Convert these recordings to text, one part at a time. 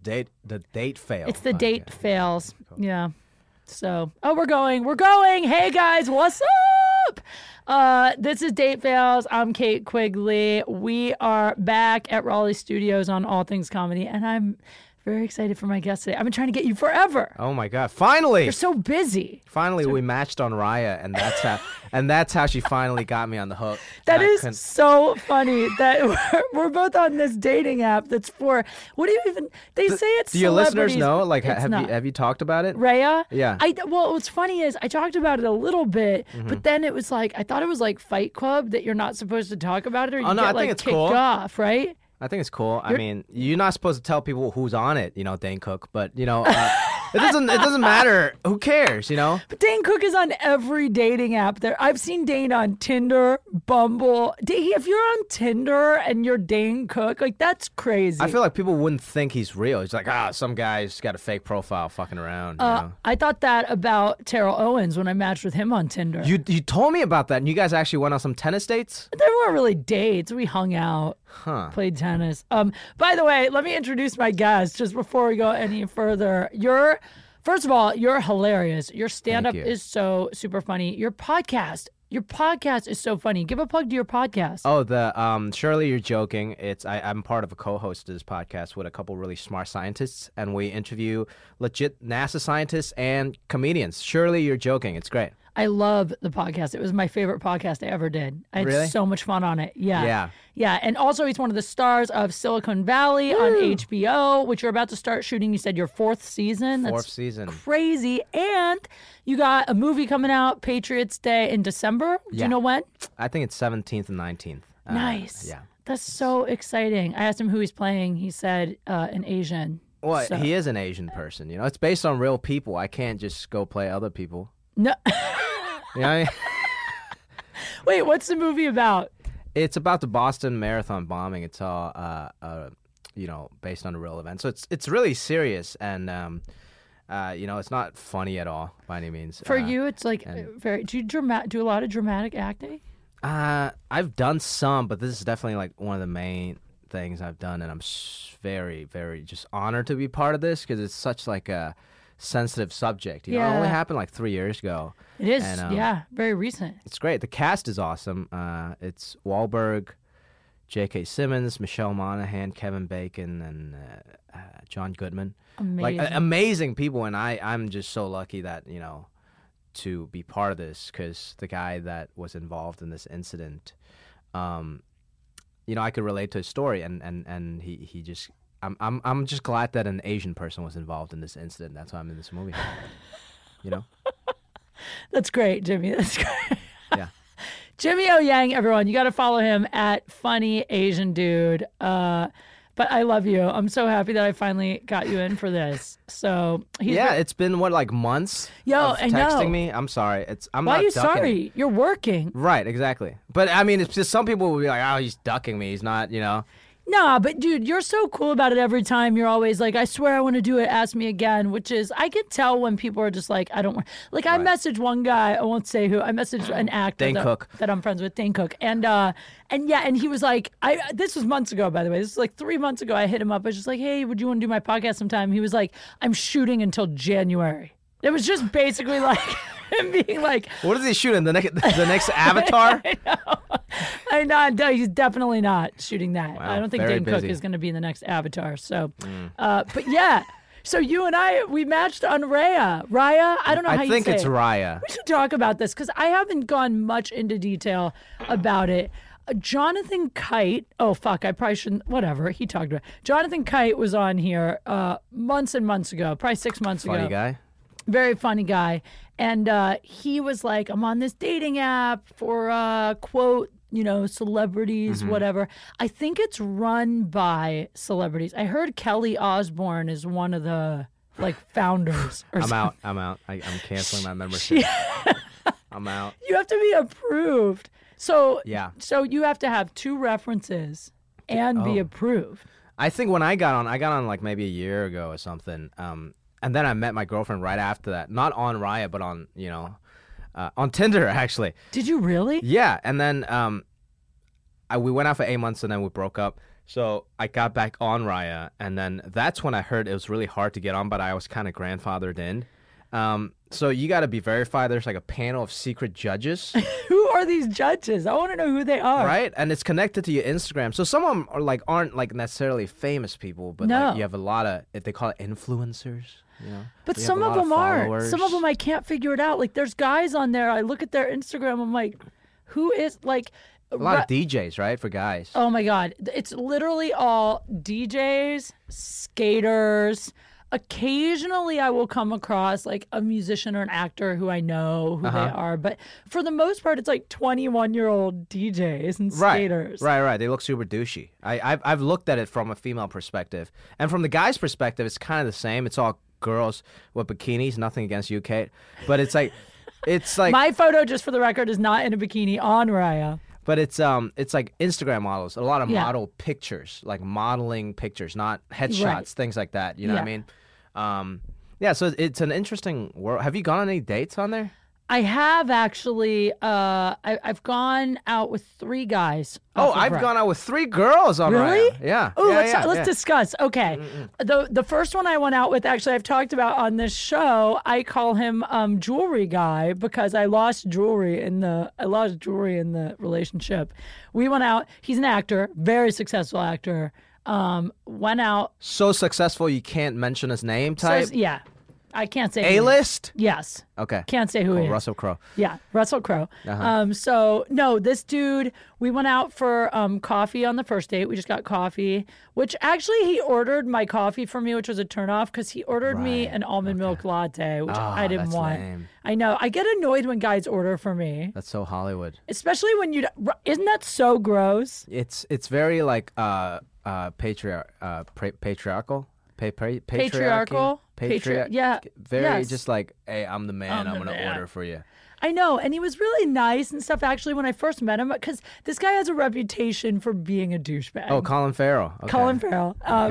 the date fail. It's the podcast. date fails. Yeah. So, we're going. Hey guys, what's up? This is Date Fails. I'm Kate Quigley. We are back at Raleigh Studios on All Things Comedy, and I'm very excited for my guest today. I've been trying to get you forever. Oh my God! Finally, You're so busy. Finally, we matched on Raya, and that's how she finally got me on the hook. That is so funny that we're both on this dating app. That's for what do you even? They say it's. Do your listeners celebrities, know? Like, it's not. have you talked about it? Raya? Yeah. Well, what's funny is I talked about it a little bit, but then it was like I thought it was like Fight Club that you're not supposed to talk about it or you get I like think it's kicked cool. off, right? I think it's cool. I mean, you're not supposed to tell people who's on it, Dane Cook, but it doesn't matter. Who cares, But Dane Cook is on every dating app there. I've seen Dane on Tinder, Bumble. If you're on Tinder and you're Dane Cook, like that's crazy. I feel like people wouldn't think he's real. He's like, some guy's got a fake profile fucking around. I thought that about Terrell Owens when I matched with him on Tinder. You told me about that, and you guys actually went on some tennis dates? There weren't really dates. We hung out, played tennis. By the way, let me introduce my guest just before we go any further. First of all, you're hilarious. Your stand-up is so super funny. Your podcast is so funny. Give a plug to your podcast. Oh, the Surely You're Joking. I'm part of a co-host of this podcast with a couple really smart scientists, and we interview legit NASA scientists and comedians. Surely You're Joking. It's great. I love the podcast. It was my favorite podcast I ever did. I had Really? so much fun on it. Yeah. Yeah. And also he's one of the stars of Silicon Valley on HBO, which you're about to start shooting. You said your fourth season. Fourth season. Crazy. And you got a movie coming out, Patriots Day in December. Do you know when? I think it's 17th and 19th. Nice. Yeah. That's so exciting. I asked him who he's playing. He said an Asian. Well, So- he is an Asian person. It's based on real people. I can't just go play other people. No. You know what I mean? Wait, what's the movie about? It's about the Boston Marathon bombing. It's all, based on a real event. So it's really serious, and it's not funny at all by any means. For you, it's like very. Do you do a lot of dramatic acting? I've done some, but this is definitely like one of the main things I've done, and I'm very, very just honored to be part of this because it's such like a sensitive subject. It only happened like 3 years ago. It is, and, very recent. It's great. The cast is awesome. It's Wahlberg, J.K. Simmons, Michelle Monaghan, Kevin Bacon, and John Goodman. Amazing. Like amazing people, and I'm just so lucky that to be part of this because the guy that was involved in this incident, I could relate to his story, and he just. I'm just glad that an Asian person was involved in this incident. That's why I'm in this movie. That's great, Jimmy. That's great. Yeah. Jimmy O Yang, everyone. You got to follow him at Funny Asian Dude. But I love you. I'm so happy that I finally got you in for this. So it's been what months. I know. Texting me. I'm sorry. I'm Why not are you ducking sorry? it. You're working. Right, exactly. But I mean, it's just some people will be like, "Oh, he's ducking me. He's not," Nah, but dude, you're so cool about it every time. You're always like, I swear I want to do it. Ask me again, which is, I can tell when people are just like, I don't want. Like, I messaged one guy, I won't say who. I messaged an actor Dane Cook. that I'm friends with, Dane Cook, and he was like, this was months ago, by the way. This was like 3 months ago. I hit him up. I was just like, hey, would you want to do my podcast sometime? He was like, I'm shooting until January. It was just basically like him being like, what is he shooting? The next Avatar? I know. He's definitely not shooting that. Wow, I don't think very Dane Cook busy. is going to be in the next Avatar. So, but yeah. So you and we matched on Raya. I don't know how you say it. I think it's Raya. We should talk about this because I haven't gone much into detail about it. Jonathan Kite. Oh, fuck. I probably shouldn't. Whatever. He talked about it. Jonathan Kite was on here months and months ago, probably 6 months ago. Funny guy. Very funny guy. And he was like, I'm on this dating app for, quote, celebrities, whatever. I think it's run by celebrities. I heard Kelly Osbourne is one of the, founders. I'm out. I'm canceling my membership. I'm out. You have to be approved. So, Yeah. So you have to have 2 references and be approved. I think when I got on like maybe a year ago or something. And then I met my girlfriend right after that. Not on Raya, but on, on Tinder, actually. Did you really? Yeah. And then we went out for 8 months and then we broke up. So I got back on Raya, and then that's when I heard it was really hard to get on, but I was kind of grandfathered in. So you got to be verified. There's like a panel of secret judges. Who are these judges? I want to know who they are. Right? And it's connected to your Instagram. So some of them aren't like necessarily famous people, but No. like you have a lot of, they call it influencers, you know? But You have some a of lot them aren't. followers. Some of them I can't figure it out. Like there's guys on there. I look at their Instagram. I'm like, who is like A lot of DJs, right? For guys. Oh my God. It's literally all DJs, skaters. Occasionally I will come across like a musician or an actor who I know who they are. But for the most part, it's like 21-year-old DJs and skaters. Right. They look super douchey. I've looked at it from a female perspective. And from the guy's perspective, it's kind of the same. It's all girls with bikinis. Nothing against you, Kate. But it's like... My photo, just for the record, is not in a bikini on Raya. But it's like Instagram models, a lot of Yeah. model pictures, like modeling pictures, not headshots, Right. things like that. You know what I Yeah. mean? Yeah. So it's an interesting world. Have you gone on any dates on there? I have actually. I've gone out with 3 guys. Oh, off of I've Raya. gone out with 3 girls on Really? Raya. Yeah. Oh, yeah, let's discuss. Okay, the first one I went out with, actually, I've talked about on this show. I call him jewelry guy because I lost jewelry in the relationship. We went out. He's an actor, very successful actor. Went out. So successful you can't mention his name type? Yeah, I can't say who he is. A-list? Yes. Okay. Can't say who he is. Russell Crowe. Yeah, Russell Crowe. Uh-huh. So no, this dude, we went out for coffee on the first date. We just got coffee, which actually he ordered my coffee for me, which was a turnoff because he ordered me Right. an almond milk latte, which I didn't that's want. lame. I know. I get annoyed when guys order for me, That's so Hollywood. especially when you. Isn't that so gross? It's very like patriarchal. Patriarchal? Yeah. Very Yes. just like, hey, I'm the man. I'm I'm the going to man. order for you. I know, and he was really nice and stuff. Actually, when I first met him, because this guy has a reputation for being a douchebag. Oh, Colin Farrell. Okay. Colin Farrell.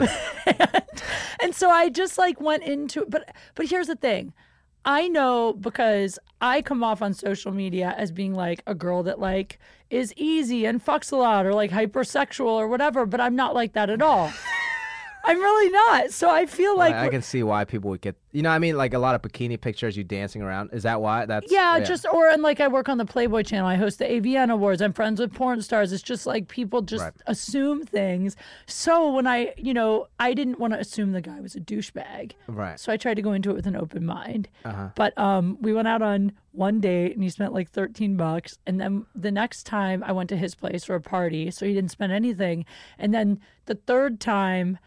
And so I just like went into it. But here's the thing. I know because I come off on social media as being like a girl that like is easy and fucks a lot or like hypersexual or whatever, but I'm not like that at all. I'm really not. So I feel like I can see why people would get, you know what I mean? Like a lot of bikini pictures, you dancing around. Is that why? That's and like I work on the Playboy channel. I host the AVN Awards. I'm friends with porn stars. It's just like people just Right. assume things. So when I didn't want to assume the guy was a douchebag. Right. So I tried to go into it with an open mind. Uh-huh. But we went out on one date and he spent like $13. And then the next time I went to his place for a party, so he didn't spend anything. And then the third time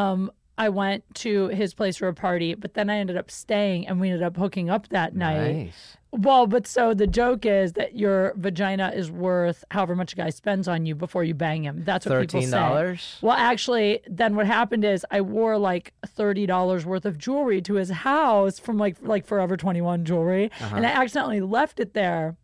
I went to his place for a party, but then I ended up staying and we ended up hooking up that night. Nice. Well, but so the joke is that your vagina is worth however much a guy spends on you before you bang him. That's what people say. $13? Well, actually, then what happened is I wore like $30 worth of jewelry to his house from like Forever 21 jewelry, and I accidentally left it there.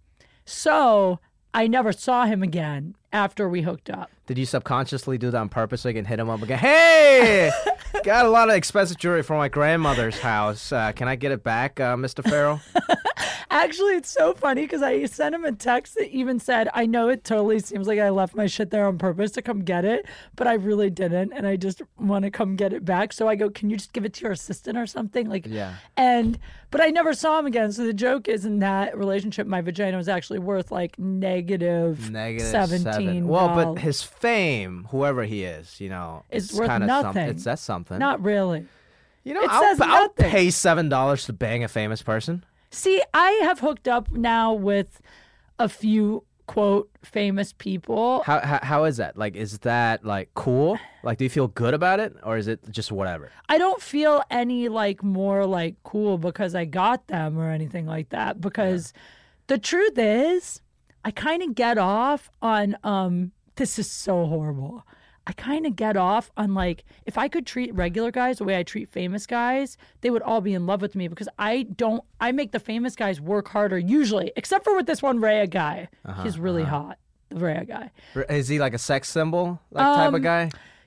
So I never saw him again after we hooked up. Did you subconsciously do that on purpose so you can hit him up again? Hey, got a lot of expensive jewelry from my grandmother's house. Can I get it back, Mr. Farrell? Actually, it's so funny because I sent him a text that even said, I know it totally seems like I left my shit there on purpose to come get it, but I really didn't. And I just want to come get it back. So I go, can you just give it to your assistant or something? Like, Yeah. But I never saw him again. So the joke is in that relationship, my vagina was actually worth like negative $17. Well, but his fame, whoever he is, you know, It's it's worth kinda nothing. It says something. Not really. You know, It I'll says nothing. pay $7 to bang a famous person. See, I have hooked up now with a few, quote, famous people. How is that? Like, is that like cool? Like, do you feel good about it, or is it just whatever? I don't feel any like more like cool because I got them or anything like that. Because the truth is, I kind of get off on this is so horrible. I kind of get off on like if I could treat regular guys the way I treat famous guys, they would all be in love with me because I make the famous guys work harder usually, except for with this one Raya guy. He's really hot, the Raya guy. Is he like a sex symbol, like type of guy?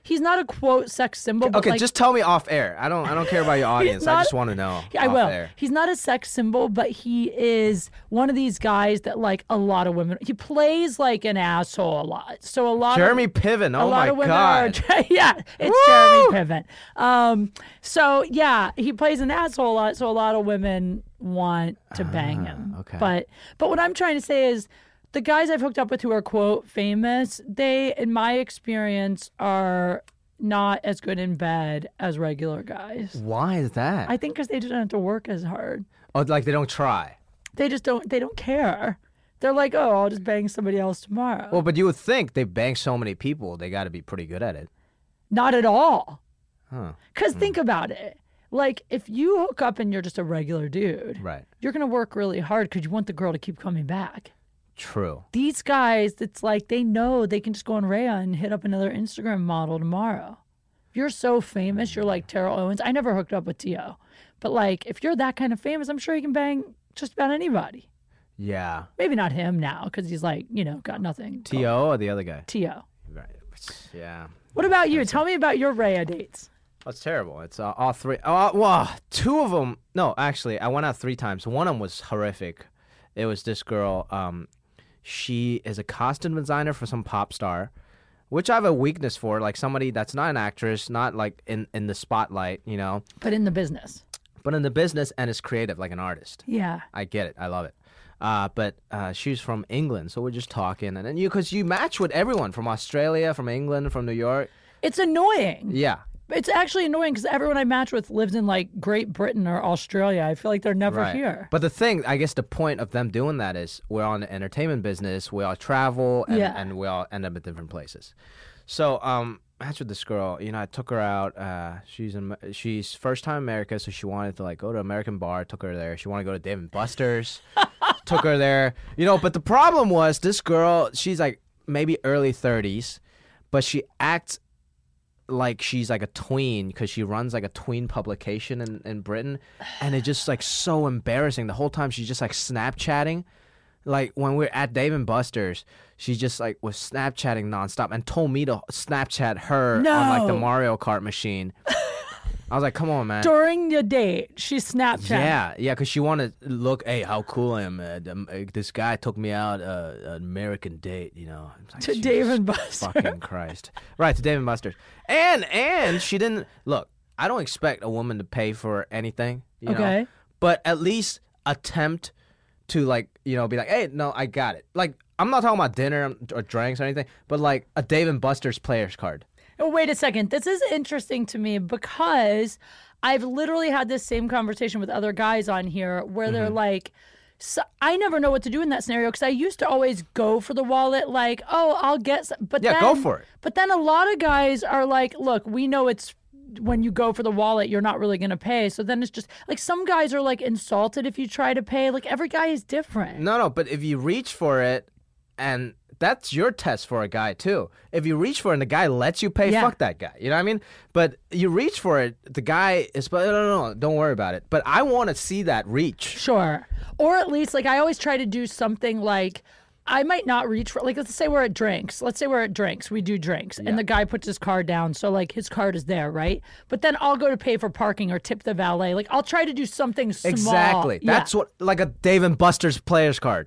He's not a quote sex symbol. But Okay, like, just tell me off air. I don't care about your audience. I just want to know. I off will. Air. He's not a sex symbol, but he is one of these guys that like a lot of women. He plays like an asshole a lot. So a lot. Jeremy Piven. Oh my God. Yeah, it's Jeremy Piven. So yeah, he plays an asshole a lot. So a lot of women want to bang him. Okay. But what I'm trying to say is, the guys I've hooked up with who are quote famous, they, in my experience, are not as good in bed as regular guys. Why is that? I think because they just don't have to work as hard. Oh, like they don't try. They just don't. They don't care. They're like, oh, I'll just bang somebody else tomorrow. Well, but you would think they bang so many people, they got to be pretty good at it. Not at all. Huh. Because think about it. Like, if you hook up and you're just a regular dude, Right. you're gonna work really hard because you want the girl to keep coming back. True. These guys, it's like they know they can just go on Raya and hit up another Instagram model tomorrow. If you're so famous, you're like Terrell Owens. I never hooked up with T.O. But like, if you're that kind of famous, I'm sure you can bang just about anybody. Yeah. Maybe not him now because he's like, got nothing. T.O. or the other guy? T.O. Right. Yeah. What about you? Tell me about your Raya dates. That's terrible. It's all three. Well, two of them. No, actually, I went out 3 times. One of them was horrific. It was this girl. She is a costume designer for some pop star, which I have a weakness for. Like somebody that's not an actress, not like in the spotlight, But in the business. but in the business and is creative, like an artist. Yeah. I get it. I love it. But she's from England, so we're just talking, and then because you match with everyone from Australia, from England, from New York. It's annoying. Yeah. It's actually annoying because everyone I match with lives in like Great Britain or Australia. I feel like they're never Right. here. But the thing, I guess the point of them doing that is we're on the entertainment business, we all travel, and, Yeah. and we all end up at different places. So, matched with this girl, I took her out. She's first time in America, so she wanted to like go to an American bar. Took her there. She wanted to go to Dave and Buster's. Took her there. But the problem was this girl. She's like maybe early 30s, but she acts like she's like a tween because she runs like a tween publication in Britain, and it's just like so embarrassing. The whole time she's just like Snapchatting. Like when we're at Dave and Buster's, she just like was Snapchatting nonstop and told me to Snapchat her on like the No. Mario Kart machine. I was like, come on, man. During the date, she's Snapchatting. Yeah, because she wanted to look, hey, how cool I am. This guy took me out an American date, It's like, To Jesus Dave and Buster's. Fucking Christ. Right, to Dave and Buster's. And she didn't, look, I don't expect a woman to pay for anything, Okay. but at least attempt to like, be like, hey, no, I got it. Like, I'm not talking about dinner or drinks or anything, but like a Dave and Buster's player's card. Oh, wait a second. This is interesting to me because I've literally had this same conversation with other guys on here where they're like, so I never know what to do in that scenario because I used to always go for the wallet like, oh, I'll get some. But Yeah, then, go for it. But then a lot of guys are like, look, we know it's when you go for the wallet, you're not really going to pay. So then it's just like some guys are like insulted if you try to pay. Like every guy is different. No, but if you reach for it, and that's your test for a guy too. If you reach for it and the guy lets you pay, Yeah. fuck that guy. You know what I mean? But you reach for it, the guy is, no, don't worry about it. But I want to see that reach. Sure. Or at least, like, I always try to do something like, I might not reach for, like, let's say we're at drinks. We do drinks. And the guy puts his card down. So, like, his card is there, right? But then I'll go to pay for parking or tip the valet. Like, I'll try to do something small. Exactly. Yeah. That's what, like a Dave and Buster's player's card.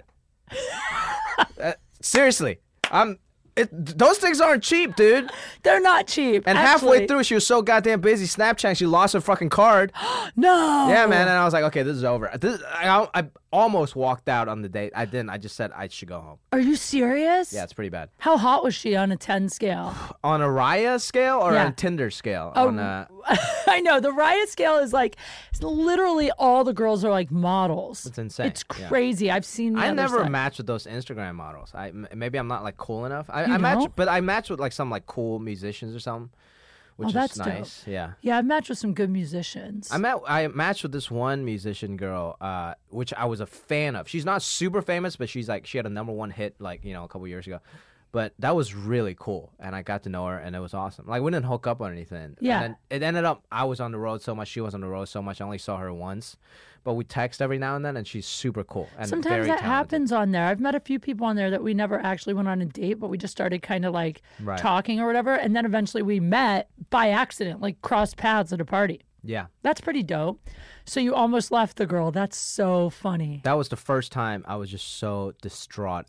Seriously. Those things aren't cheap, dude. They're not cheep. And actually. halfway through, she was so goddamn busy Snapchatting, she lost her fucking card. No. Yeah, man. And I was like, okay, this is over. I almost walked out on the date. I didn't. I just said I should go home. Are you serious? Yeah, it's pretty bad. How hot was she on a 10 scale? On a Raya scale or Yeah. on Tinder scale? Oh, On I know. The riot scale is like, it's literally all the girls are like models. It's insane. It's Yeah. crazy. I've seen the I other never side. matched with those Instagram models. Maybe I'm not like cool enough. I You match, don't? but I match with like some like cool musicians or something, which Oh, is that's dope. nice. Yeah. Yeah, I've matched with some good musicians. I matched with this one musician girl, which I was a fan of. She's not super famous, but she had a #1 hit like a couple years ago. But that was really cool, and I got to know her, and it was awesome. Like, we didn't hook up or anything. Yeah. And then it ended up, I was on the road so much, she was on the road so much, I only saw her once. But we text every now and then, and she's super cool and Sometimes very that talented. happens on there. I've met a few people on there that we never actually went on a date, but we just started kind of like Right. talking or whatever. And then eventually we met by accident, like crossed paths at a party. Yeah. That's pretty dope. So you almost left the girl. That's so funny. That was the first time I was just so distraught.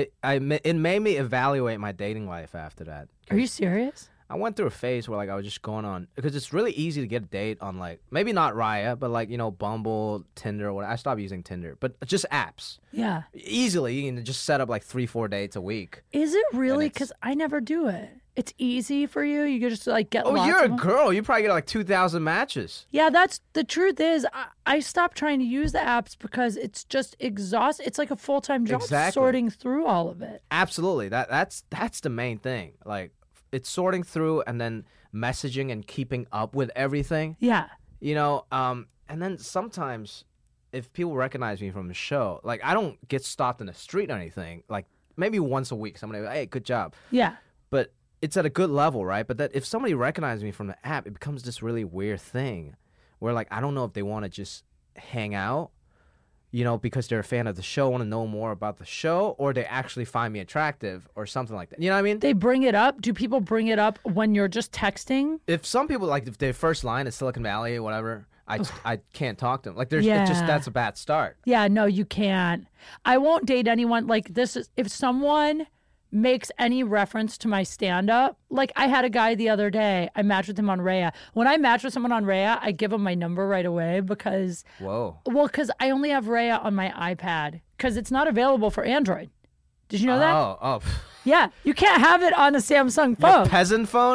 It made me evaluate my dating life after that. Are you serious? I went through a phase where like I was just going on because it's really easy to get a date on like maybe not Raya, but like Bumble, Tinder, or whatever. I stopped using Tinder, but just apps. Yeah. Easily, you can just set up like 3-4 dates a week. Is it really? it's- Because I never do it. It's easy for you. You can just like get Oh, lots you're a of them. girl. You probably get like 2,000 matches. Yeah, that's the truth is I stopped trying to use the apps because it's just exhausting. It's like a full-time job Exactly. sorting through all of it. Absolutely. That's the main thing. Like it's sorting through and then messaging and keeping up with everything. Yeah. And then sometimes if people recognize me from the show, like I don't get stopped in the street or anything. Like maybe once a week, somebody, hey, good job. Yeah. But it's at a good level, right? But that if somebody recognizes me from the app, it becomes this really weird thing where like I don't know if they want to just hang out, because they're a fan of the show, want to know more about the show, or they actually find me attractive or something like that. You know what I mean? They bring it up. Do people bring it up when you're just texting? If some people like if their first line is Silicon Valley or whatever, I can't talk to them. Like Yeah. that's a bad start. Yeah, no, you can't. I won't date anyone like this. If someone makes any reference to my stand-up, like I had a guy the other day, I matched with him on Raya. When I match with someone on Raya, I give him my number right away because Whoa. because I only have Raya on my iPad because it's not available for Android. Did you know that? Oh. Yeah, you can't have it on a Samsung phone. Peasant phone?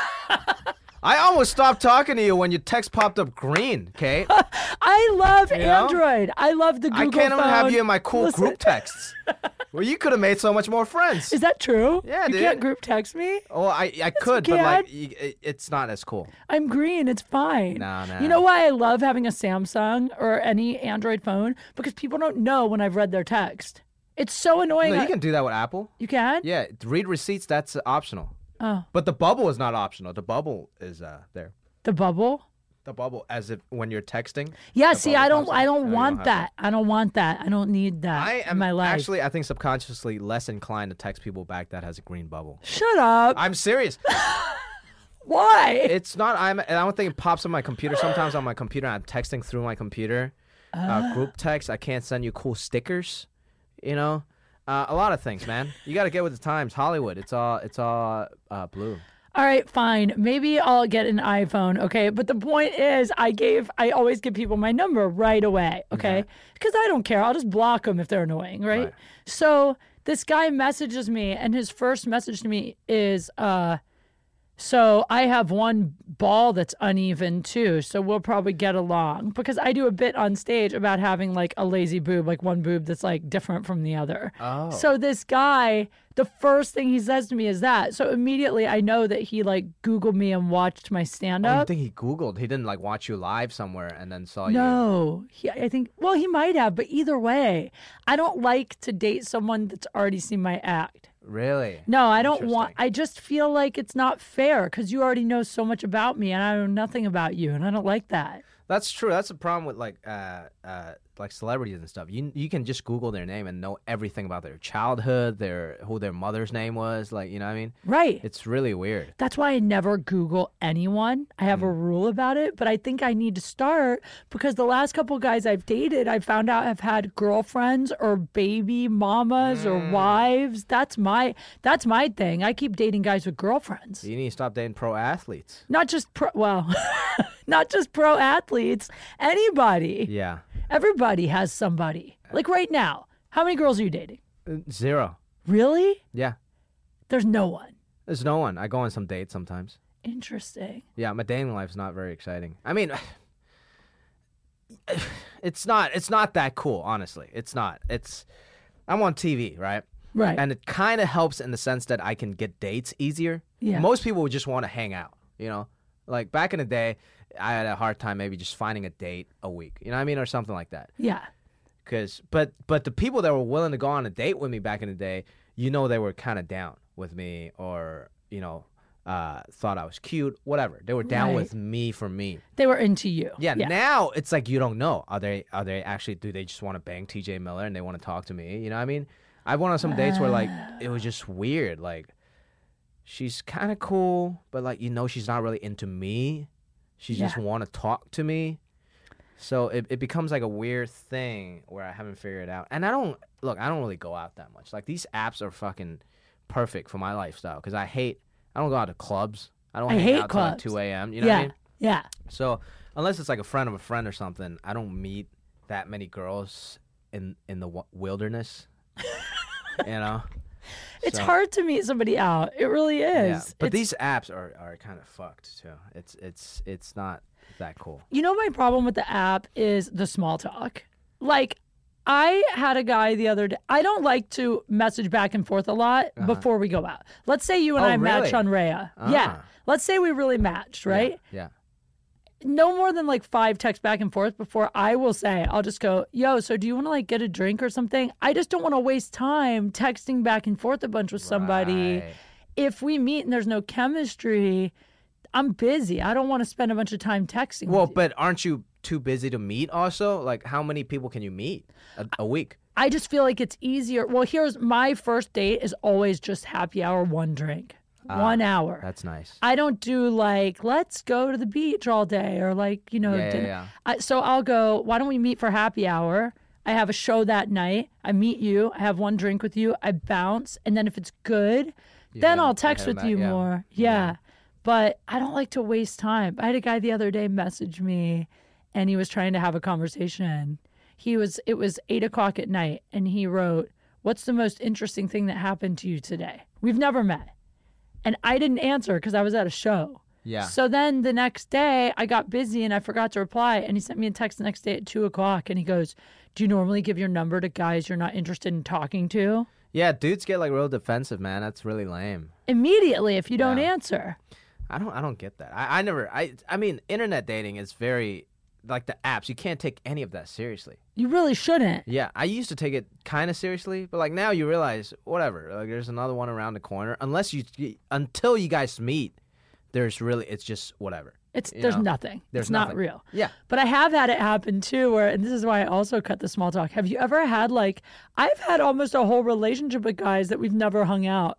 I almost stopped talking to you when your text popped up green, Kate. I love know? Android. I love the Google I can't even have phone. you in my cool Listen. group texts. Well, you could have made so much more friends. Is that true? Yeah, you dude. can't group text me? Well, I could, but like can. it's not as cool. I'm green. It's fine. No. You know why I love having a Samsung or any Android phone? Because people don't know when I've read their text. It's so annoying. No, you can do that with Apple. You can? Yeah, read receipts. That's optional. Oh, But the bubble is not optional. The bubble is there. the bubble? The bubble, as if when you're texting. Yeah, the see, bubble I don't pops up. No, you want have that. I don't want that. I don't need that I in am my life. actually, I think subconsciously less inclined to text people back that has a green bubble. Shut up. I'm serious. Why? It's not. I don't think it pops on my computer. Sometimes on my computer, I'm texting through my computer. Group text. I can't send you cool stickers. A lot of things, man. You got to get with the times. Hollywood. It's all blue. All right, fine. Maybe I'll get an iPhone, okay? But the point is, I always give people my number right away, okay? Because I don't care. I'll just block them if they're annoying, right? So this guy messages me, and his first message to me is, so I have one ball that's uneven too, so we'll probably get along. Because I do a bit on stage about having like a lazy boob, like one boob that's like different from the other. Oh. So this guy, the first thing he says to me is that. So immediately I know that he like Googled me and watched my stand I up. think he Googled. He didn't like watch you live somewhere and then saw you. No, I think, well, he might have, but either way, I don't like to date someone that's already seen my act. Really? No, I don't want, Interesting. I just feel like it's not fair because you already know so much about me and I know nothing about you and I don't like that. That's true. That's the problem with like celebrities and stuff. You can just Google their name and know everything about their childhood, who their mother's name was. Like, you know what I mean? Right. It's really weird. That's why I never Google anyone. I have a rule about it, but I think I need to start because the last couple guys I've dated, I found out have had girlfriends or baby mamas or wives. That's my thing. I keep dating guys with girlfriends. You need to stop dating pro athletes. Not just not just pro athletes, anybody. Yeah. Everybody has somebody. Like right now, how many girls are you dating? 0. Really? Yeah. There's no one. There's no one. I go on some dates sometimes. Interesting. Yeah, my dating life's not very exciting. I mean, it's not that cool, honestly. It's not. I'm on TV, right? Right. And it kind of helps in the sense that I can get dates easier. Yeah. Most people would just want to hang out, Like back in the day, I had a hard time maybe just finding a date a week, you know what I mean, or something like that. Yeah. But the people that were willing to go on a date with me back in the day, they were kind of down with me or, thought I was cute, whatever. They were down with me for me. They were into you. Yeah, now it's like you don't know. Are they actually, do they just want to bang TJ Miller and they want to talk to me? You know what I mean? I've went on some dates where like it was just weird. Like she's kind of cool, but like she's not really into me. She just want to talk to me. So it becomes like a weird thing where I haven't figured it out. And I don't really go out that much. Like these apps are fucking perfect for my lifestyle because I don't go out to clubs. I don't hang out till like 2 a.m. You know what I mean? Yeah. So unless it's like a friend of a friend or something, I don't meet that many girls in the wilderness. It's hard to meet somebody out. It really is. Yeah. But these apps are kind of fucked too. It's not that cool. My problem with the app is the small talk. Like, I had a guy the other day. I don't like to message back and forth a lot before we go out. Let's say you and I match on Raya. Yeah. Let's say we really matched, right? Yeah. No more than like 5 texts back and forth before I will say, I'll just go, yo, so do you want to like get a drink or something? I just don't want to waste time texting back and forth a bunch with somebody. Right. If we meet and there's no chemistry, I'm busy. I don't want to spend a bunch of time texting. Well, but aren't you too busy to meet also? Like, how many people can you meet a week? I just feel like it's easier. Well, here's my first date is always just happy hour, 1 drink. 1 hour. That's nice. I don't do like, let's go to the beach all day or like, dinner. So I'll go, why don't we meet for happy hour? I have a show that night. I meet you. I have 1 drink with you. I bounce. And then if it's good, then I'll text with you more. Yeah. But I don't like to waste time. I had a guy the other day message me and he was trying to have a conversation. It was 8:00 at night and he wrote, what's the most interesting thing that happened to you today? We've never met. And I didn't answer because I was at a show. Yeah. So then the next day I got busy and I forgot to reply. And he sent me a text the next day at 2:00 and he goes, do you normally give your number to guys you're not interested in talking to? Yeah, dudes get like real defensive, man. That's really lame. Immediately if you don't answer. I don't get that. I mean, internet dating is very, like the apps, you can't take any of that seriously. You really shouldn't. Yeah, I used to take it kind of seriously, but like now you realize, whatever, like there's another one around the corner. Until you guys meet, it's just whatever. There's nothing. It's not real. Yeah. But I have had it happen too and this is why I also cut the small talk. Have you ever had I've had almost a whole relationship with guys that we've never hung out.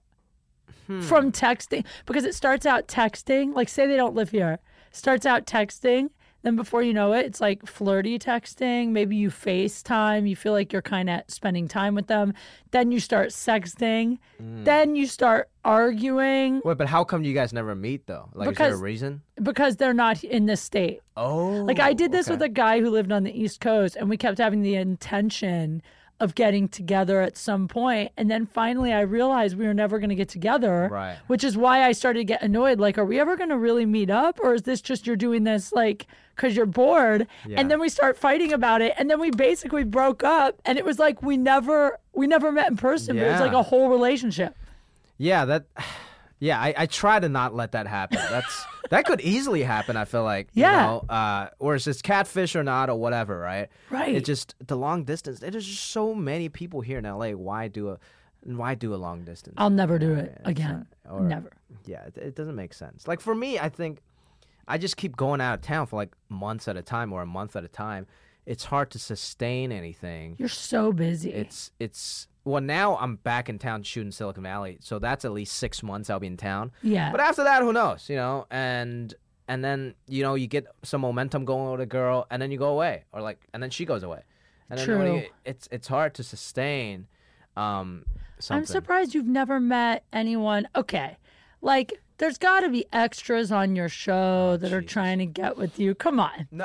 From texting, because it starts out texting, like say they don't live here, starts out texting, then before you know it, it's like flirty texting, maybe you FaceTime, you feel like you're kind of spending time with them, then you start sexting, then you start arguing. Wait, but how come you guys never meet though? Like, is there a reason? Because they're not in this state. Oh. Like I did this with a guy who lived on the East Coast and we kept having the intention of getting together at some point. And then finally I realized we were never going to get together, right? Which is why I started to get annoyed. Like, are we ever going to really meet up? Or is this just you're doing this like because you're bored? Yeah. And then we start fighting about it. And then we basically broke up. And it was like we never met in person. But it was like a whole relationship. Yeah, I try to not let that happen. That could easily happen, I feel like. Yeah. Or it's just catfish or not or whatever, right? Right. It's just the long distance. There's just so many people here in LA. Why do a long distance? I'll never do it again. Never. Yeah, it doesn't make sense. Like for me, I think I just keep going out of town for like months at a time or a month at a time. It's hard to sustain anything. You're so busy. It's well, now I'm back in town shooting Silicon Valley, so that's at least 6 months I'll be in town. Yeah. But after that, who knows, And then, you get some momentum going with a girl, and then you go away. And then she goes away. And then True. It's hard to sustain something. I'm surprised you've never met anyone. Okay. Like, there's got to be extras on your show that are trying to get with you. Come on. No,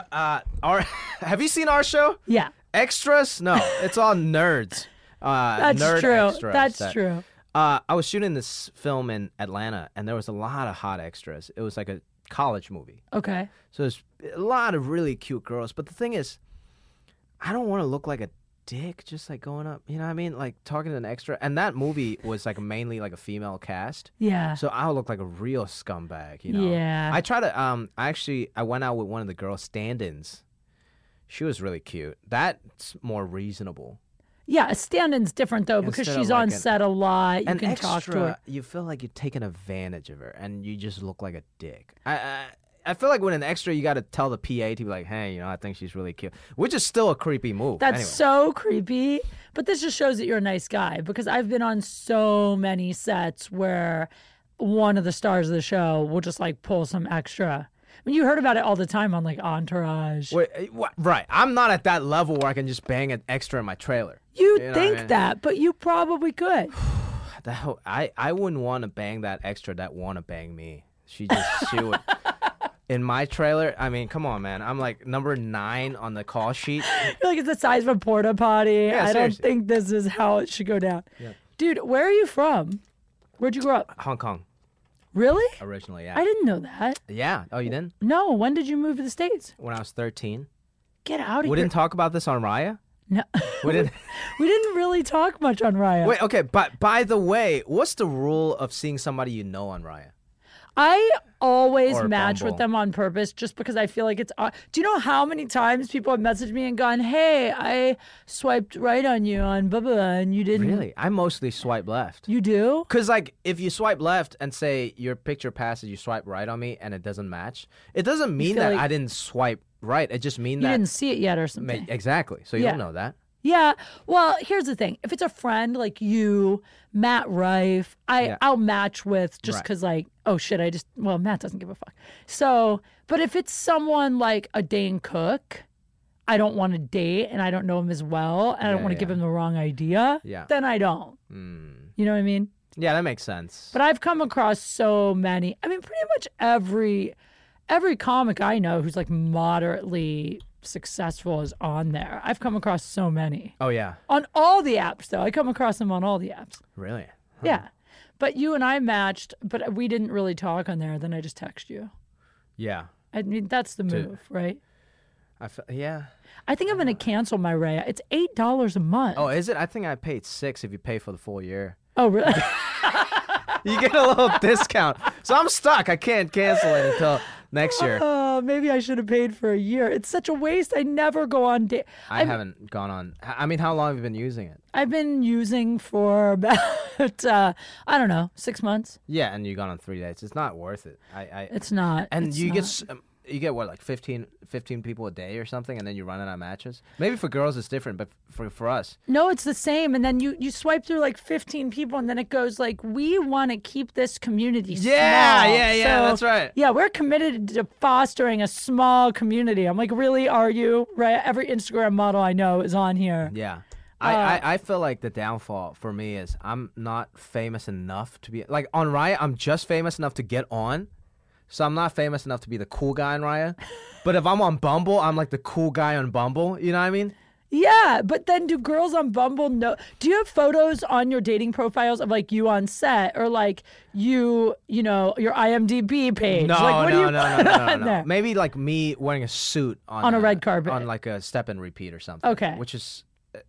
have you seen our show? Yeah. Extras? No, it's all nerds. That's nerd true. Extras That's true. I was shooting this film in Atlanta, and there was a lot of hot extras. It was like a college movie. Okay. So there's a lot of really cute girls. But the thing is, I don't want to look like a dick just like going up. You know what I mean? Like talking to an extra. And that movie was like mainly like a female cast. Yeah. So I would look like a real scumbag, Yeah. I try to, I went out with one of the girls, stand-ins. She was really cute. That's more reasonable. Yeah, a stand-in's different though because Instead of she's like on set a lot. You an can extra, talk to her. you feel like you're taking advantage of her, and you just look like a dick. I feel like with an extra, you got to tell the PA to be like, hey, you know, I think she's really cute, which is still a creepy move. That's anyway. so creepy. But this just shows that you're a nice guy because I've been on so many sets where one of the stars of the show will just like pull some extra. I mean, you heard about it all the time on like Entourage. Wait, what? Right. I'm not at that level where I can just bang an extra in my trailer. You know think what I mean? that, but you probably could. I wouldn't want to bang that extra that want to bang me. She would. In my trailer, I mean, come on, man. I'm like number 9 on the call sheet. You're like, it's the size of a porta potty. Yeah, I don't seriously. think this is how it should go down. Yeah. Dude, where are you from? Where'd you grow up? Hong Kong, Really? originally, yeah. I didn't know that. Yeah. Oh, you didn't? No, when did you move to the States? When I was 13. Get out of We here. didn't talk about this on Raya? No. We didn't. We didn't really talk much on Raya. Wait, okay. But by the way, what's the rule of seeing somebody you know on Raya? I always Or match Bumble. with them on purpose just because I feel like it's. Do you know how many times people have messaged me and gone, "Hey, I swiped right on you on blah blah, blah," and you didn't. Really? I mostly swipe left. You do? Because, like, if you swipe left and say your picture passes, you swipe right on me and it doesn't match, it doesn't mean feel that like- I didn't swipe right. It just means You that. didn't see it yet or something. Exactly. So you Yeah. don't know that. Yeah. Well, here's the thing. If it's a friend like you, Matt Rife, Yeah. I'll match with just Right. because, like, oh shit, Matt doesn't give a fuck. So, but if it's someone like a Dane Cook, I don't want to date and I don't know him as well and I don't Yeah, want to yeah. give him the wrong idea, Yeah. then I don't. Mm. You know what I mean? Yeah, that makes sense. But I've come across so many. I mean, pretty much every comic I know who's like moderately successful is on there. I've come across so many. Oh, yeah. On all the apps, though. I come across them on all the apps. Really? Yeah. But you and I matched, but we didn't really talk on there. Then I just text you. Yeah. I mean, that's the move, right? Yeah. I think I'm going to cancel my Raya. It's $8 a month. Oh, is it? I think I paid $6 if you pay for the full year. Oh, really? You get a little discount. So I'm stuck. I can't cancel it until next year. Oh, maybe I should have paid for a year. It's such a waste. I never go on date. I haven't gone on. I mean, how long have you been using it? I've been using for about, I don't know, 6 months. Yeah, and you've gone on 3 dates. It's not worth it. It's not. And It's you not. you get what, like 15 people a day or something, and then you run out of matches. Maybe for girls it's different, but for us, No, it's the same. And then you swipe through like 15 people, and then it goes like, we want to keep this community small. yeah, So, that's right. Yeah, we're committed to fostering a small community. I'm like, really, are you? Right? Every Instagram model I know is on here. Yeah. I feel like the downfall for me is I'm not famous enough to be like on Raya. I'm just famous enough to get on, so I'm not famous enough to be the cool guy on Raya. But if I'm on Bumble, I'm like the cool guy on Bumble. You know what I mean? Yeah, but then do girls on Bumble know? Do you have photos on your dating profiles of like you on set or like you know, your IMDb page? No, like, what do you no, put no, on no. there? Maybe like me wearing a suit On a red carpet. on like a step and repeat or something. Okay. Which is,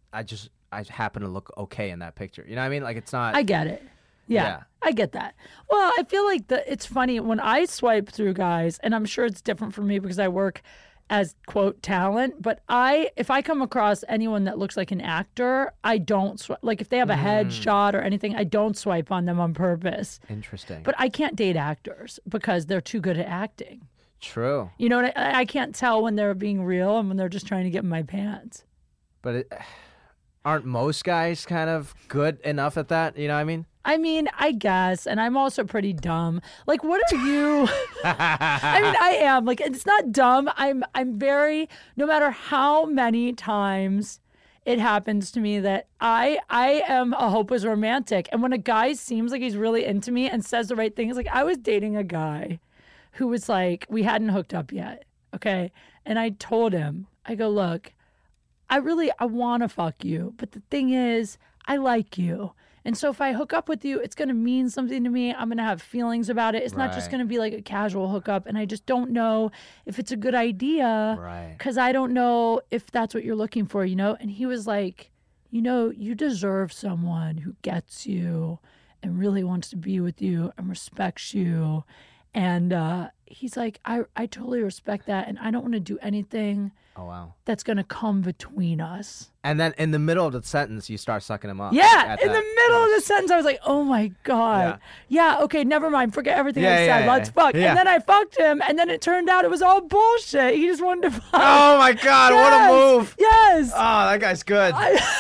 I happen to look okay in that picture. You know what I mean? Like it's not. I get it. Yeah, Yeah. I get that. Well, I feel like it's funny when I swipe through guys, and I'm sure it's different for me because I work as quote talent. But if I come across anyone that looks like an actor, I don't swipe. Like if they have a headshot or anything, I don't swipe on them on purpose. Interesting. But I can't date actors because they're too good at acting. True. You know, I can't tell when they're being real and when they're just trying to get in my pants. But aren't most guys kind of good enough at that? You know what I mean? I mean, I guess, and I'm also pretty dumb. Like, what are you? I mean, I am. Like, it's not dumb. I'm very. No matter how many times it happens to me that I am a hopeless romantic, and when a guy seems like he's really into me and says the right things, like I was dating a guy who was like, we hadn't hooked up yet, okay, and I told him, I go, look, I want to fuck you, but the thing is, I like you. And so if I hook up with you, it's going to mean something to me. I'm going to have feelings about it. It's not just Right. going to be like a casual hookup. And I just don't know if it's a good idea Right. because I don't know if that's what you're looking for, you know? And he was like, you know, you deserve someone who gets you and really wants to be with you and respects you. And he's like, I totally respect that, and I don't want to do anything Oh, wow. that's going to come between us. And then in the middle of the sentence, you start sucking him up. Yeah, in the middle of the sentence, I was like, oh my God. Yeah, okay, never mind. Forget everything I said. Let's fuck. Yeah. And then I fucked him, and then it turned out it was all bullshit. He just wanted to fuck. Oh my God, what a move. Yes. Oh, that guy's good.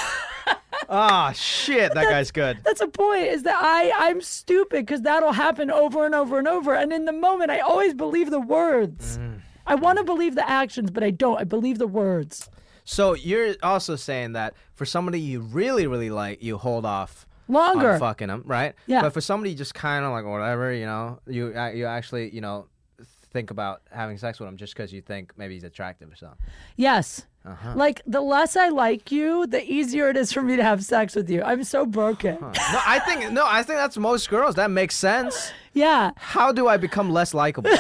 Oh, shit, that guy's good. That's the point, is that I'm stupid because that'll happen over and over and over. And in the moment, I always believe the words. I want to believe the actions, but I don't. I believe the words. So you're also saying that for somebody you really, really like, you hold off longer on fucking them, right? Yeah. But for somebody just kind of like whatever, you know, you actually, you know, think about having sex with him just because you think maybe he's attractive or something. Yes. Like, the less I like you, the easier it is for me to have sex with you. I'm so broken. No, I think that's most girls. That makes sense. Yeah. How do I become less likable?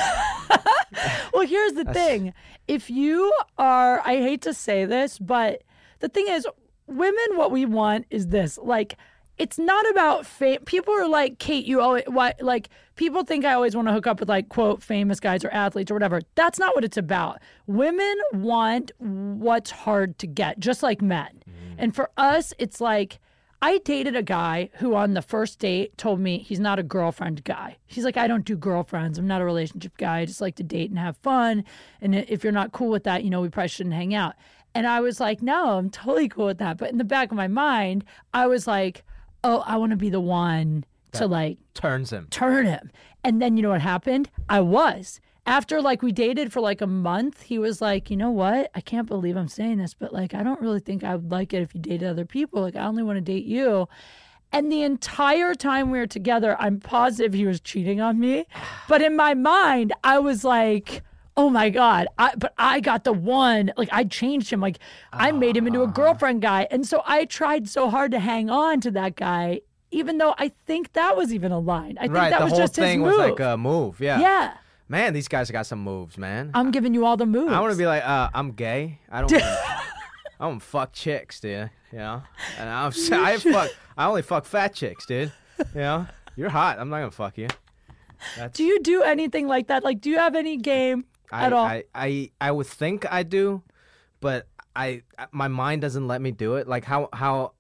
Well, here's the thing. If you are, I hate to say this, but the thing is, women, what we want is this. Like, it's not about fame. People are like, Kate, you always, like, people think I always want to hook up with, like, quote, famous guys or athletes or whatever. That's not what it's about. Women want what's hard to get, just like men. And for us, it's like, I dated a guy who on the first date told me he's not a girlfriend guy. He's like, I don't do girlfriends. I'm not a relationship guy. I just like to date and have fun. And if you're not cool with that, you know, we probably shouldn't hang out. And I was like, no, I'm totally cool with that. But in the back of my mind, I was like, oh, I want to be the one to like turn him. And then you know what happened? I was. After like we dated for like a month, he was like, you know what? I can't believe I'm saying this, but like I don't really think I would like it if you dated other people. Like I only want to date you. And the entire time we were together, I'm positive he was cheating on me. But in my mind, I was like, oh my God, but I got the one. Like I changed him. Like I made him into a girlfriend guy. And so I tried so hard to hang on to that guy, even though I think that was even a line. I think that was just his move. The whole thing was like a move. Yeah. Yeah. Man, these guys got some moves, man. I'm giving you all the moves. I want to be like, I'm gay. I don't fuck chicks, dude. You know, and I only fuck fat chicks, dude. You know, you're hot. I'm not gonna fuck you. Do you do anything like that? Like, do you have any game at all? I would think I do, but my mind doesn't let me do it. Like how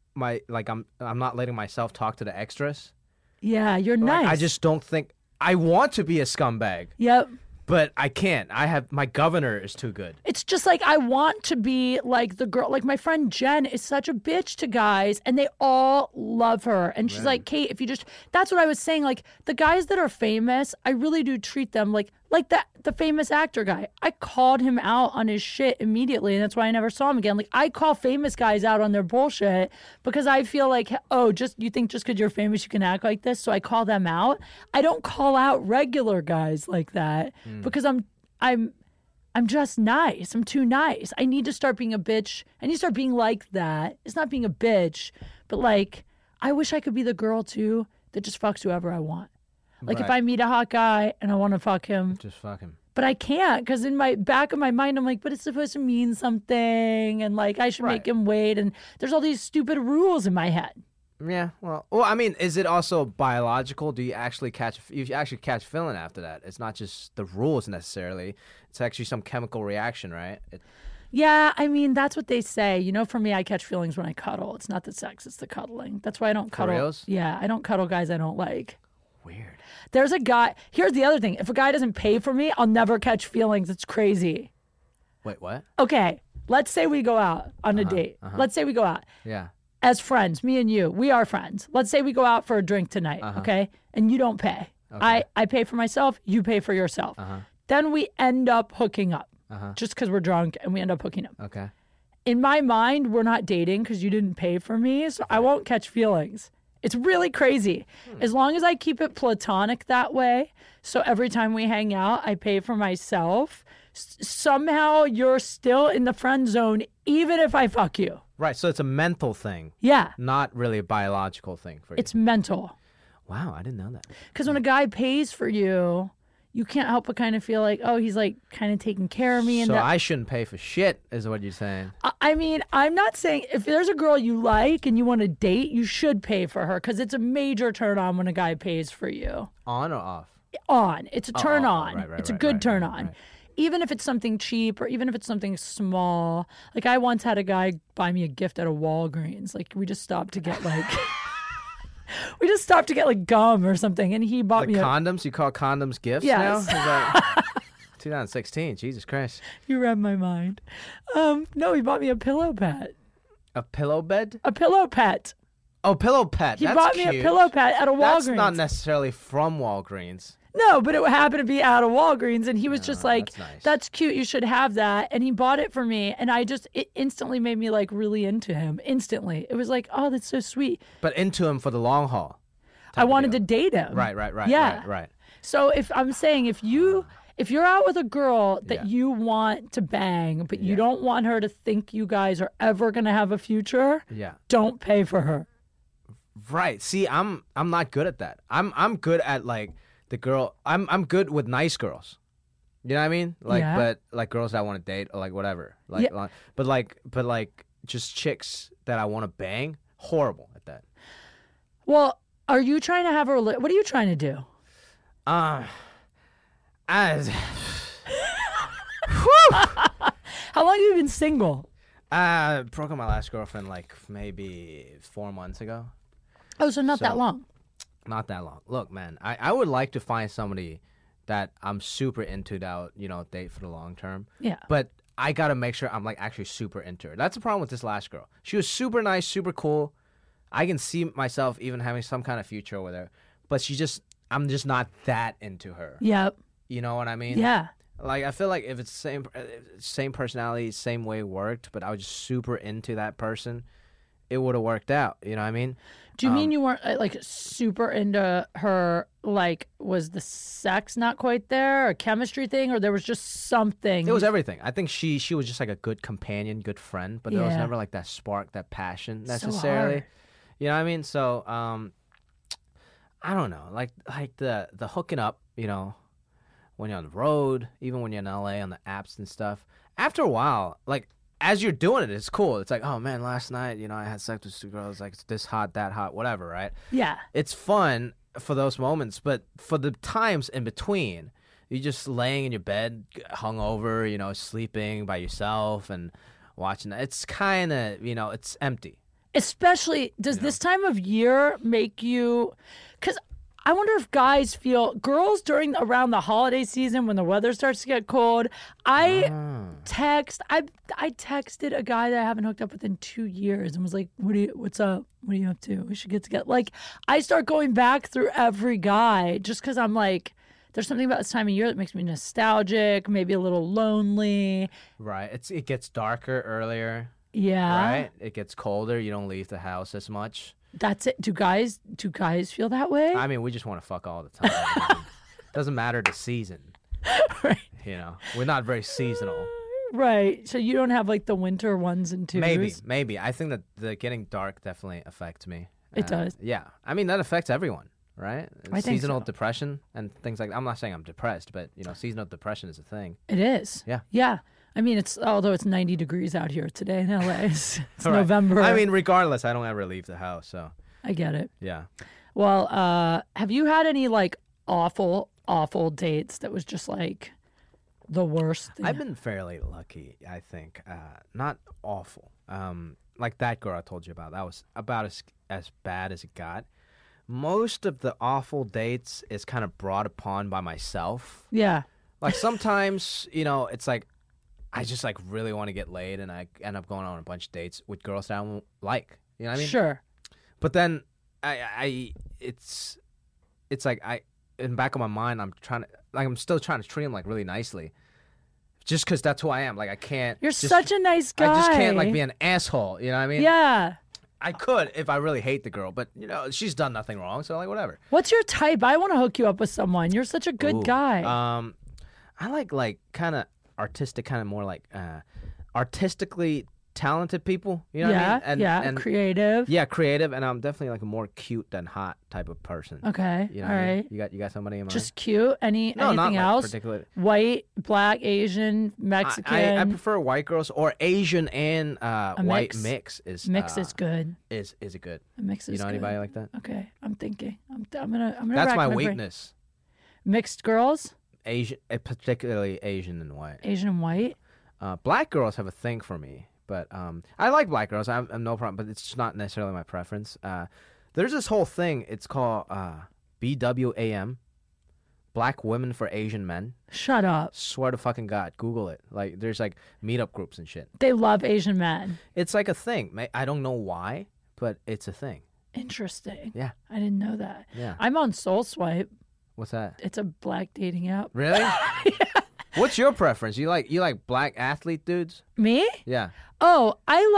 I'm not letting myself talk to the extras. Yeah, you're nice. I just don't think. I want to be a scumbag. Yep. But I can't. My governor is too good. It's just like I want to be like the girl. Like my friend Jen is such a bitch to guys, and they all love her. And she's like, Kate, if you just, that's what I was saying. Like the guys that are famous, I really do treat them like the famous actor guy. I called him out on his shit immediately, and that's why I never saw him again. Like I call famous guys out on their bullshit because I feel like, oh, you think just because you're famous you can act like this, so I call them out. I don't call out regular guys like that because I'm just nice. I'm too nice. I need to start being a bitch. I need to start being like that. It's not being a bitch, but like I wish I could be the girl too that just fucks whoever I want. Like if I meet a hot guy and I want to fuck him, just fuck him. But I can't because in my back of my mind, I'm like, but it's supposed to mean something, and like I should make him wait, and there's all these stupid rules in my head. Yeah, well, I mean, is it also biological? Do you actually catch feeling after that? It's not just the rules necessarily; it's actually some chemical reaction, right? Yeah, I mean, that's what they say. You know, for me, I catch feelings when I cuddle. It's not the sex; it's the cuddling. That's why I don't cuddle. For reals? Yeah, I don't cuddle guys I don't like. Weird. There's a guy. Here's the other thing. If a guy doesn't pay for me, I'll never catch feelings. It's crazy. Wait, what? Okay. Let's say we go out on a date. Let's say we go out. Yeah. As friends, me and you, we are friends. Let's say we go out for a drink tonight, okay? And you don't pay. Okay. I pay for myself. You pay for yourself. Then we end up hooking up just because we're drunk and we end up hooking up. Okay. In my mind, we're not dating because you didn't pay for me, so I won't catch feelings. It's really crazy. As long as I keep it platonic that way, so every time we hang out, I pay for myself, somehow you're still in the friend zone, even if I fuck you. Right, so it's a mental thing. Yeah. Not really a biological thing for you. It's mental. Wow, I didn't know that. Because when a guy pays for you, you can't help but kind of feel like, oh, he's like kind of taking care of me. And so I shouldn't pay for shit, is what you're saying. I mean, I'm not saying if there's a girl you like and you want to date, you should pay for her because it's a major turn on when a guy pays for you. On or off? on. It's a turn on. Right, It's a good turn on. Right. Even if it's something cheap or even if it's something small. Like I once had a guy buy me a gift at a Walgreens. Like we just stopped to get like gum or something, and he bought me condoms. You call condoms gifts now? Yes. Is that 2016? Jesus Christ. You read my mind. No, he bought me a pillow pet. A pillow bed? A pillow pet. Oh, pillow pet. He That's bought me cute. a pillow pet at a Walgreens. That's not necessarily from Walgreens. No, but it happened to be out of Walgreens, and he was just like, that's nice. "That's cute. You should have that." And he bought it for me, and it instantly made me like really into him. Instantly, it was like, "Oh, that's so sweet." But into him for the long haul. I wanted to date him. Right. Yeah. Right. So if you're out with a girl that you want to bang, but you don't want her to think you guys are ever gonna have a future, don't pay for her. Right. See, I'm not good at that. I'm good at like the girl. I'm good with nice girls. You know what I mean? Like, but like girls that I want to date or like whatever. Like, but like just chicks that I want to bang. Horrible at that. Well, are you trying to have a? What are you trying to do? I How long have you been single? broke up my last girlfriend like maybe 4 months ago. Oh, so not that long. Not that long. Look, man, I would like to find somebody that I'm super into that I'll, date for the long term. Yeah. But I gotta make sure I'm like actually super into her. That's the problem with this last girl. She was super nice, super cool. I can see myself even having some kind of future with her, but I'm just not that into her. Yep. You know what I mean? Yeah. Like, I feel like if it's same personality, same way it worked, but I was just super into that person, it would have worked out. You know what I mean? Do you mean you weren't like super into her? Like, was the sex not quite there, a chemistry thing, or there was just something? It was everything. I think she was just like a good companion, good friend, but there was never like that spark, that passion necessarily. So you know what I mean? So I don't know, like the hooking up, when you're on the road, even when you're in LA on the apps and stuff. After a while, like as you're doing it, it's cool. It's like, oh man, last night, I had sex with two girls, like it's this hot, that hot, whatever, right? Yeah. It's fun for those moments, but for the times in between, you're just laying in your bed, hungover, sleeping by yourself and watching that. It's kind of, it's empty. Especially, does this time of year make you? Because I wonder if girls around the holiday season when the weather starts to get cold. I texted a guy that I haven't hooked up with in 2 years and was like, what's up? What are you up to? We should get together. Like, I start going back through every guy just because I'm like, there's something about this time of year that makes me nostalgic, maybe a little lonely. Right. It gets darker earlier. Yeah. Right? It gets colder. You don't leave the house as much. That's it. Do guys feel that way? I mean, we just want to fuck all the time. Doesn't matter the season. Right. We're not very seasonal. Right. So you don't have like the winter ones and twos? Maybe. I think that the getting dark definitely affects me. It does. Yeah. I mean, that affects everyone, right? I think seasonal so. depression and things like that. I'm not saying I'm depressed, but, seasonal depression is a thing. It is. Yeah. Yeah. I mean, although it's 90 degrees out here today in LA. It's right. November. I mean, regardless, I don't ever leave the house, so. I get it. Yeah. Well, have you had any like awful dates that was just like the worst thing? I've been fairly lucky, I think. Not awful. Like that girl I told you about. That was about as bad as it got. Most of the awful dates is kind of brought upon by myself. Yeah. Like sometimes, it's like I just like really want to get laid and I end up going on a bunch of dates with girls that I don't like. You know what I mean? Sure. But then it's like in the back of my mind, I'm still trying to treat him like really nicely. Just because that's who I am. Like I can't. You're such a nice guy. I just can't like be an asshole. You know what I mean? Yeah. I could if I really hate the girl, but she's done nothing wrong, so like whatever. What's your type? I want to hook you up with someone. You're such a good guy. I like kind of artistic, kind of more like artistically talented people. You know what I mean? And creative. Yeah, creative, and I'm definitely like a more cute than hot type of person. Okay, you know all right. You got somebody in mind? Just cute. Anything not else? Particularly. White, black, Asian, Mexican. I prefer white girls or Asian and white mix is good. Is a good. A mix is good. Anybody like that? Okay, I'm thinking. I'm gonna. That's rack my brain. weakness. Mixed girls, Asian, particularly Asian and white. Asian and white. Black girls have a thing for me, but I like black girls. I have no problem, but it's just not necessarily my preference. There's this whole thing. It's called BWAM, Black Women for Asian Men. Shut up. Swear to fucking God, Google it. Like, there's like meetup groups and shit. They love Asian men. It's like a thing. I don't know why, but it's a thing. Interesting. Yeah. I didn't know that. Yeah. I'm on Soul Swipe. What's that? It's a black dating app. Really? Yeah. What's your preference? You like black athlete dudes? Me? Yeah. Oh,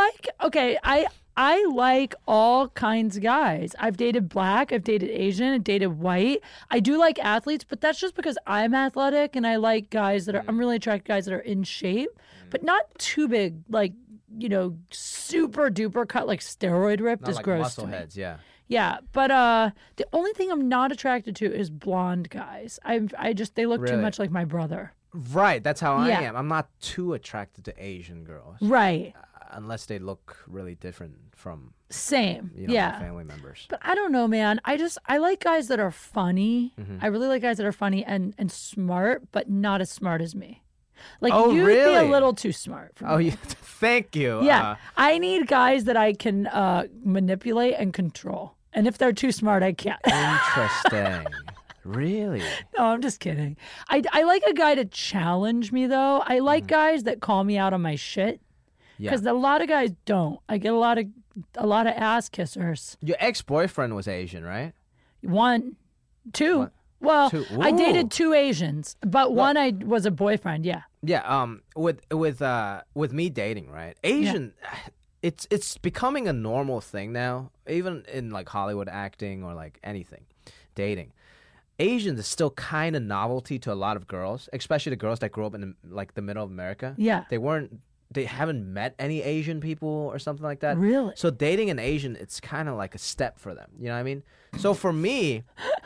I like all kinds of guys. I've dated black, I've dated Asian, I've dated white. I do like athletes, but that's just because I'm athletic and I like guys that are, I'm really attracted to guys that are in shape, but not too big, like, super duper cut, like steroid ripped Not is like gross muscle to me. heads, yeah. Yeah, but the only thing I'm not attracted to is blonde guys. They look too Really? much like my brother. Right, that's how Yeah. I am. I'm not too attracted to Asian girls. Right. Unless they look really different from Same. my Yeah. family members. But I don't know, man. I like guys that are funny. Mm-hmm. I really like guys that are funny and smart, but not as smart as me. Like Oh, you'd be a really? little too smart for me. Oh, yeah. Thank you. Yeah. I need guys that I can manipulate and control. And if they're too smart, I can't. Interesting. Really? No, I'm just kidding. I like a guy to challenge me though. I like guys that call me out on my shit. Yeah. Because a lot of guys don't. I get a lot of ass kissers. Your ex-boyfriend was Asian, right? One, two. What? Well, Two. I Ooh. dated two Asians, but one I was a boyfriend. Yeah. Yeah. With me dating, right? Asian, it's becoming a normal thing now, even in like Hollywood acting or like anything, dating. Asians is still kind of novelty to a lot of girls, especially the girls that grew up in the middle of America. Yeah. They haven't met any Asian people or something like that. Really? So dating an Asian, it's kind of like a step for them. You know what I mean? So for me,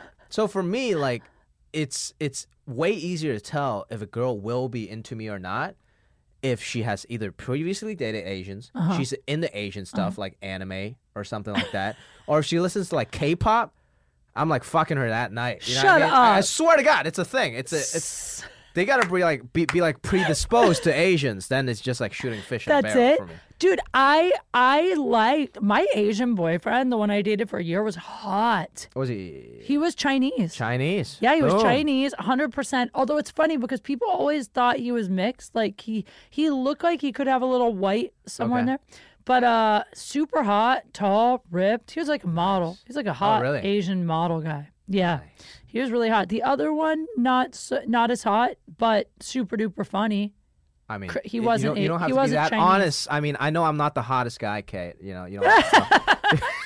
like it's way easier to tell if a girl will be into me or not if she has either previously dated Asians, she's into Asian stuff like anime or something like that, or if she listens to like K-pop. I'm like fucking her that night. You know Shut what I mean? up. I swear to God, it's a thing. It's they gotta be like predisposed to Asians. Then it's just like shooting fish in a That's barrel it. for me. Dude, I liked my Asian boyfriend, the one I dated for a year, was hot. Was he He was Chinese. Chinese? Yeah, he was Boom. Chinese, 100%. Although it's funny because people always thought he was mixed. Like he looked like he could have a little white somewhere in Okay. there. But super hot, tall, ripped. He was like a model. He's like a hot really? Asian model guy. Yeah. Nice. He was really hot. The other one, not as hot, but super duper funny. I mean, He wasn't You don't have he to be wasn't that Chinese. honest. I mean, I know I'm not the hottest guy, Kate. You don't have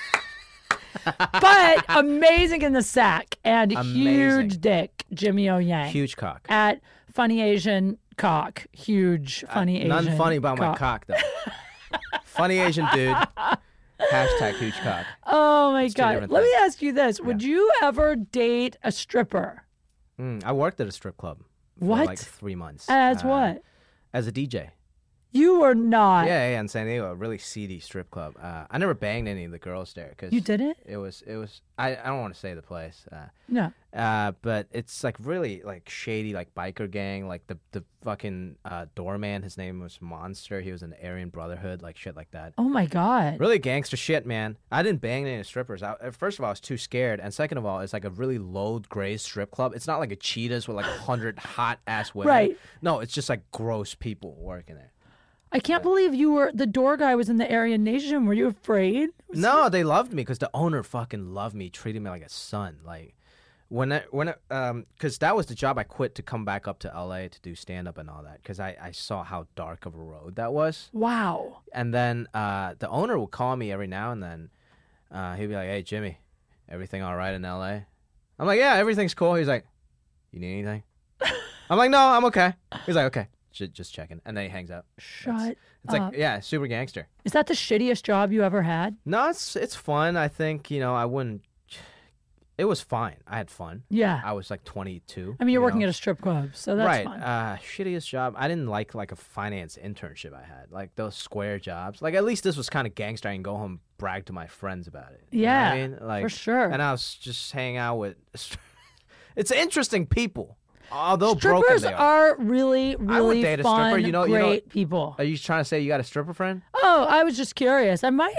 to But amazing in the sack and Amazing. huge dick, Jimmy O Yang. huge cock. At Funny Asian Cock. Huge funny Asian Nothing funny about my cock though. Funny Asian dude. Hashtag huge cock. Oh my two God. different Let me things. ask you this. Would you ever date a stripper? I worked at a strip club for What? like 3 months. As what? As a DJ. You were not. Yeah, in San Diego, a really seedy strip club. I never banged any of the girls there because You didn't? It was. I don't want to say the place. No. But it's like really like shady, like biker gang. Like the fucking doorman, his name was Monster. He was in the Aryan Brotherhood, like shit like that. Oh my God. Really gangster shit, man. I didn't bang any strippers. First of all, I was too scared, and second of all, it's like a really low grade strip club. It's not like a Cheetahs with like 100 hot ass women. Right. No, it's just like gross people working there. I can't believe the door guy was in the Aryan Nation. Were you afraid? No, they loved me because the owner fucking loved me, treated me like a son. Like because that was the job I quit to come back up to LA to do stand up and all that because I saw how dark of a road that was. Wow. And then the owner would call me every now and then. He'd be like, "Hey Jimmy, everything all right in LA?" I'm like, "Yeah, everything's cool." He's like, "You need anything?" I'm like, "No, I'm okay." He's like, "Okay, just checking," and then he hangs up. Shut It's up. like, yeah, super gangster. Is that the shittiest job you ever had? No, it's fun. I think I wouldn't. It was fine. I had fun. Yeah. I was like 22. I mean, you're working at a strip club, so that's right. fun. Shittiest job. I didn't like a finance internship I had, like those square jobs. Like at least this was kind of gangster. I can go home, brag to my friends about it. You know what Yeah, I mean, like for sure. And I was just hanging out with. It's interesting people. Although broken Strippers they are. are really, I would really date a fun, stripper. great people. Are you trying to say you got a stripper friend? Oh, I was just curious. I might,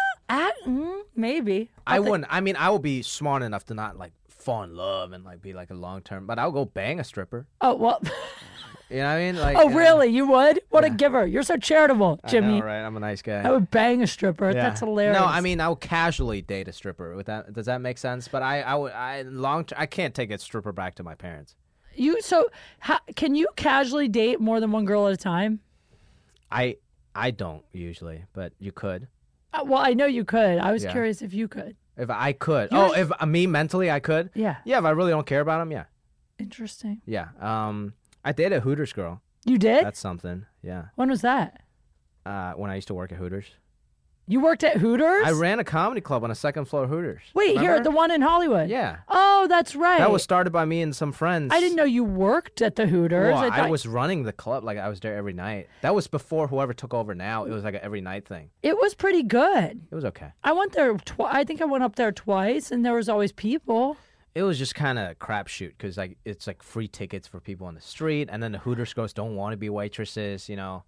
maybe. I wouldn't. I mean, I would be smart enough to not like fall in love and like be like a long term, but I'll go bang a stripper. Oh, well. You know what I mean? Like, Oh, really? You would? What a giver. You're so charitable, Jimmy. I know, right? I'm a nice guy. I would bang a stripper. Yeah. That's hilarious. No, I mean, I would casually date a stripper. Does that make sense? But I can't take a stripper back to my parents. Can you casually date more than one girl at a time? I don't usually, but you could. Well, I know you could. I was curious if you could. If I could. If me mentally I could? Yeah. Yeah, if I really don't care about them, yeah. Interesting. Yeah. I dated a Hooters girl. You did? That's something. Yeah. When was that? When I used to work at Hooters. You worked at Hooters? I ran a comedy club on a second floor Hooters. Wait, Remember? here, the one in Hollywood. Yeah. Oh, that's right. That was started by me and some friends. I didn't know you worked at the Hooters. Well, I was running the club. Like, I was there every night. That was before whoever took over now. It was like an every night thing. It was pretty good. It was okay. I went there I think I went up there twice, and there was always people. It was just kind of crapshoot because like it's like free tickets for people on the street, and then the Hooters girls don't want to be waitresses,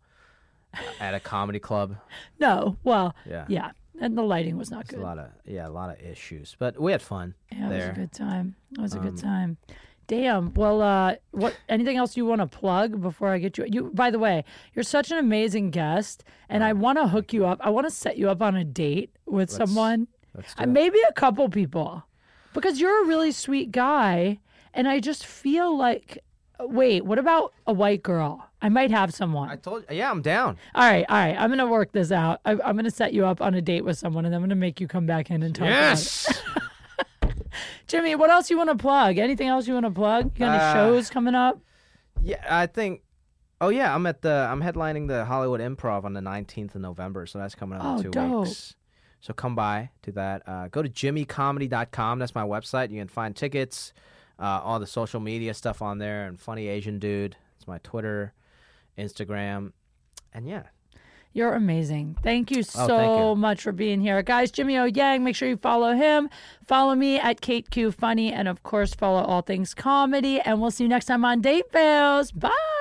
at a comedy club. No, well, Yeah. yeah. And the lighting was not good. A lot of issues, but we had fun. Yeah, there. it was a good time. It was a good time. Damn. Well, what? Anything else you want to plug before I get you? You, by the way, you're such an amazing guest, and I want to hook you up. I want to set you up on a date with someone. Let's do it. Maybe a couple people, because you're a really sweet guy, and I just feel like. Wait, what about a white girl? I might have someone. I told you. Yeah, I'm down. All right. I'm going to work this out. I'm going to set you up on a date with someone, and I'm going to make you come back in and talk Yes. about it. Jimmy, what else you want to plug? Anything else you want to plug? You got any shows coming up? Yeah, I think. Oh yeah, I'm headlining the Hollywood Improv on the 19th of November, so that's coming up in 2 dope. weeks. So come by to that. Go to jimmycomedy.com. That's my website. You can find tickets, all the social media stuff on there, and Funny Asian Dude. It's my Twitter, Instagram, and yeah. You're amazing. Thank you so thank you. much for being here. Guys, Jimmy O Yang, make sure you follow him. Follow me at Kate Q Funny, and of course, follow All Things Comedy. And we'll see you next time on Date Fails. Bye.